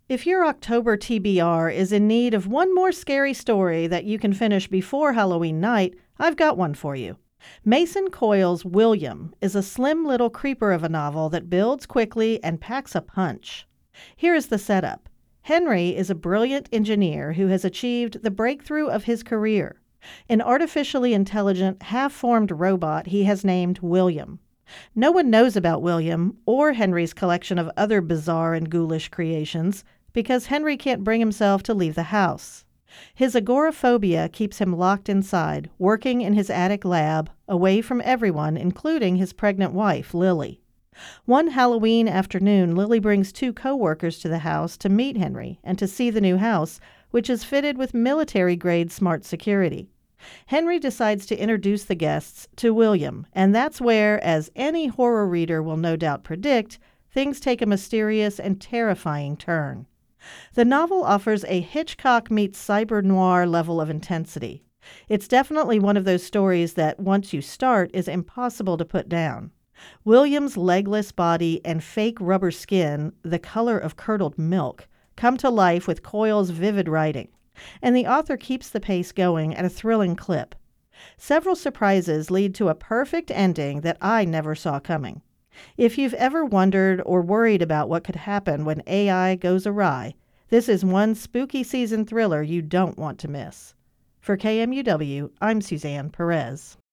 If your October TBR is in need of one more scary story that you can finish before Halloween night, I've got one for you. Mason Coyle's William is a slim little creeper of a novel that builds quickly and packs a punch. Here is the setup. Henry is a brilliant engineer who has achieved the breakthrough of his career. An artificially intelligent, half-formed robot he has named William. No one knows about William or Henry's collection of other bizarre and ghoulish creations because Henry can't bring himself to leave the house. His agoraphobia keeps him locked inside, working in his attic lab, away from everyone, including his pregnant wife, Lily. One Halloween afternoon, Lily brings two co-workers to the house to meet Henry and to see the new house, which is fitted with military-grade smart security. Henry decides to introduce the guests to William, and that's where, as any horror reader will no doubt predict, things take a mysterious and terrifying turn. The novel offers a Hitchcock meets cyber noir level of intensity. It's definitely one of those stories that, once you start, is impossible to put down. William's legless body and fake rubber skin, the color of curdled milk, come to life with Coyle's vivid writing, and the author keeps the pace going at a thrilling clip. Several surprises lead to a perfect ending that I never saw coming. If you've ever wondered or worried about what could happen when AI goes awry, this is one spooky season thriller you don't want to miss. For KMUW, I'm Suzanne Perez.